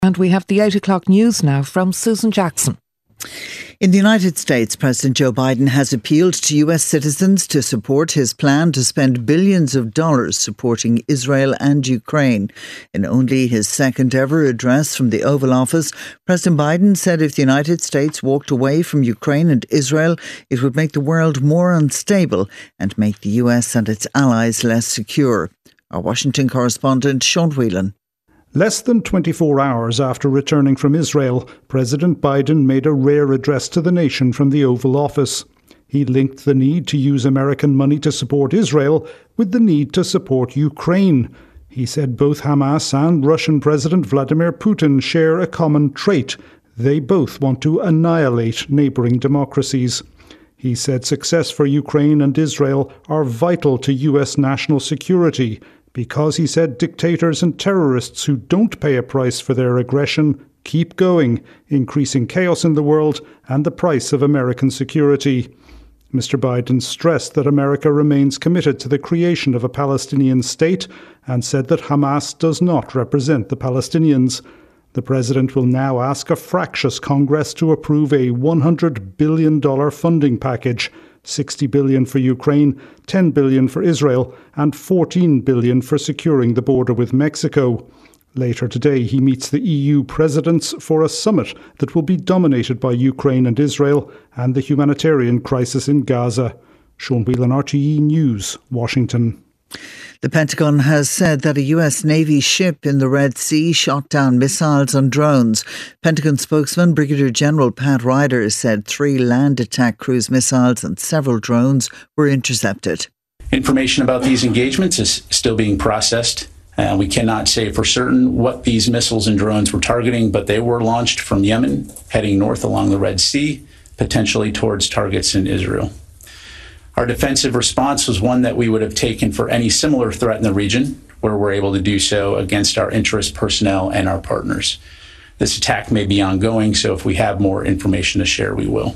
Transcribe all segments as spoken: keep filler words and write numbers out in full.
And we have the eight o'clock news now from Susan Jackson. In the United States, President Joe Biden has appealed to U S citizens to support his plan to spend billions of dollars supporting Israel and Ukraine. In only his second ever address from the Oval Office, President Biden said if the United States walked away from Ukraine and Israel, it would make the world more unstable and make the U S and its allies less secure. Our Washington correspondent, Sean Whelan. Less than twenty-four hours after returning from Israel, President Biden made a rare address to the nation from the Oval Office. He linked the need to use American money to support Israel with the need to support Ukraine. He said both Hamas and Russian President Vladimir Putin share a common trait. They both want to annihilate neighbouring democracies. He said success for Ukraine and Israel are vital to U S national security, because, he said, dictators and terrorists who don't pay a price for their aggression keep going, increasing chaos in the world and the price of American security. Mister Biden stressed that America remains committed to the creation of a Palestinian state and said that Hamas does not represent the Palestinians. The president will now ask a fractious Congress to approve a one hundred billion dollars funding package, sixty billion dollars for Ukraine, ten billion dollars for Israel, and fourteen billion dollars for securing the border with Mexico. Later today, he meets the E U presidents for a summit that will be dominated by Ukraine and Israel and the humanitarian crisis in Gaza. Sean Whelan, R T E News, Washington. The Pentagon has said that a U S Navy ship in the Red Sea shot down missiles and drones. Pentagon spokesman Brigadier General Pat Ryder said three land attack cruise missiles and several drones were intercepted. Information about these engagements is still being processed. Uh, we cannot say for certain what these missiles and drones were targeting, but they were launched from Yemen, heading north along the Red Sea, potentially towards targets in Israel. Our defensive response was one that we would have taken for any similar threat in the region, where we're able to do so against our interest personnel and our partners. This attack may be ongoing, so if we have more information to share, we will.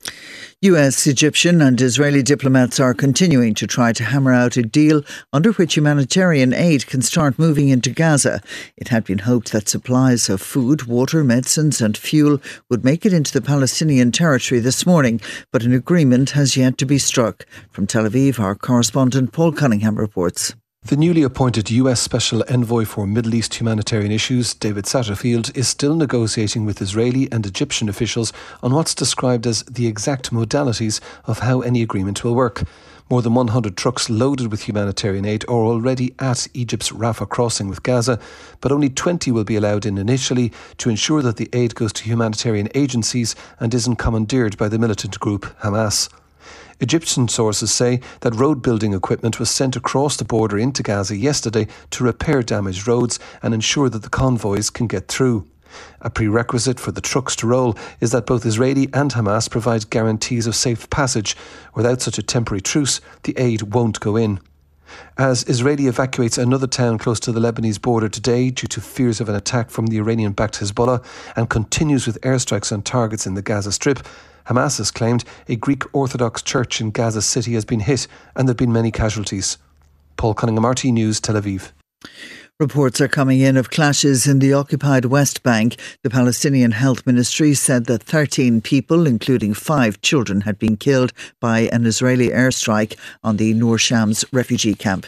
U S, Egyptian and Israeli diplomats are continuing to try to hammer out a deal under which humanitarian aid can start moving into Gaza. It had been hoped that supplies of food, water, medicines and fuel would make it into the Palestinian territory this morning, but an agreement has yet to be struck. From Tel Aviv, our correspondent Paul Cunningham reports. The newly appointed U S Special Envoy for Middle East Humanitarian Issues, David Satterfield, is still negotiating with Israeli and Egyptian officials on what's described as the exact modalities of how any agreement will work. More than one hundred trucks loaded with humanitarian aid are already at Egypt's Rafah crossing with Gaza, but only twenty will be allowed in initially to ensure that the aid goes to humanitarian agencies and isn't commandeered by the militant group Hamas. Egyptian sources say that road building equipment was sent across the border into Gaza yesterday to repair damaged roads and ensure that the convoys can get through. A prerequisite for the trucks to roll is that both Israeli and Hamas provide guarantees of safe passage. Without such a temporary truce, the aid won't go in. As Israeli evacuates another town close to the Lebanese border today due to fears of an attack from the Iranian-backed Hezbollah and continues with airstrikes on targets in the Gaza Strip, Hamas has claimed a Greek Orthodox church in Gaza City has been hit and there have been many casualties. Paul Cunningham, R T E News, Tel Aviv. Reports are coming in of clashes in the occupied West Bank. The Palestinian Health Ministry said that thirteen people, including five children, had been killed by an Israeli airstrike on the Nur Shams refugee camp.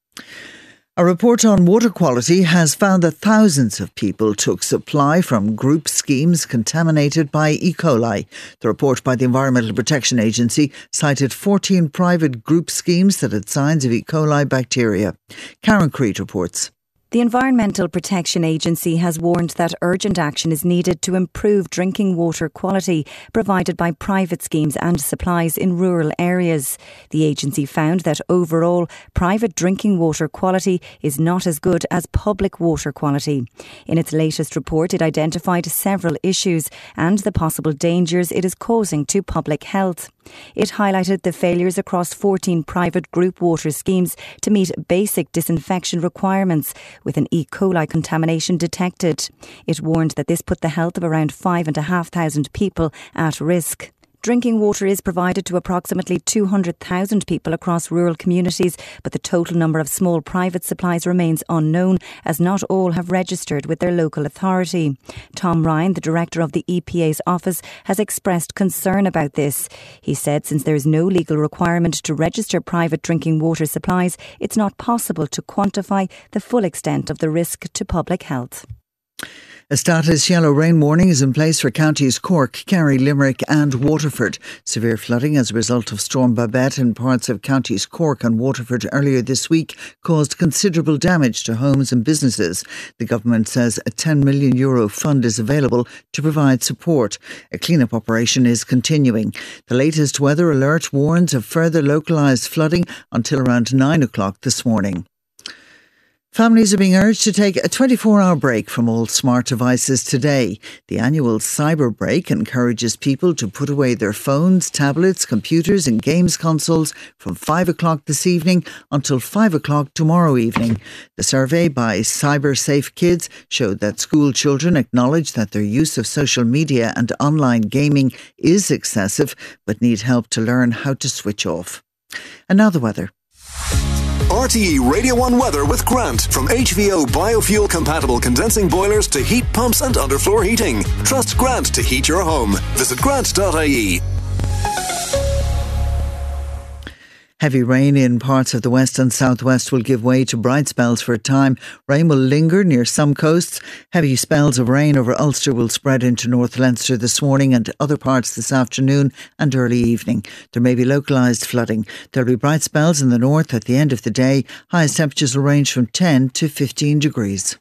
A report on water quality has found that thousands of people took supply from group schemes contaminated by E. coli. The report by the Environmental Protection Agency cited fourteen private group schemes that had signs of E. coli bacteria. Karen Creed reports. The Environmental Protection Agency has warned that urgent action is needed to improve drinking water quality provided by private schemes and supplies in rural areas. The agency found that overall, private drinking water quality is not as good as public water quality. In its latest report, it identified several issues and the possible dangers it is causing to public health. It highlighted the failures across fourteen private group water schemes to meet basic disinfection requirements, with an E. coli contamination detected. It warned that this put the health of around five and a half thousand people at risk. Drinking water is provided to approximately two hundred thousand people across rural communities, but the total number of small private supplies remains unknown, as not all have registered with their local authority. Tom Ryan, the director of the E P A's office, has expressed concern about this. He said since there is no legal requirement to register private drinking water supplies, it's not possible to quantify the full extent of the risk to public health. A status yellow rain warning is in place for counties Cork, Kerry, Limerick and Waterford. Severe flooding as a result of Storm Babette in parts of counties Cork and Waterford earlier this week caused considerable damage to homes and businesses. The government says a ten million euro fund is available to provide support. A clean-up operation is continuing. The latest weather alert warns of further localised flooding until around nine o'clock this morning. Families are being urged to take a twenty-four hour break from all smart devices today. The annual Cyber Break encourages people to put away their phones, tablets, computers and games consoles from five o'clock this evening until five o'clock tomorrow evening. The survey by Cyber Safe Kids showed that school children acknowledge that their use of social media and online gaming is excessive, but need help to learn how to switch off. And now the weather. R T E Radio one weather with Grant. From H V O biofuel compatible condensing boilers to heat pumps and underfloor heating. Trust Grant to heat your home. Visit grant dot I E. Heavy rain in parts of the west and southwest will give way to bright spells for a time. Rain will linger near some coasts. Heavy spells of rain over Ulster will spread into North Leinster this morning and other parts this afternoon and early evening. There may be localised flooding. There will be bright spells in the north at the end of the day. Highest temperatures will range from ten to fifteen degrees.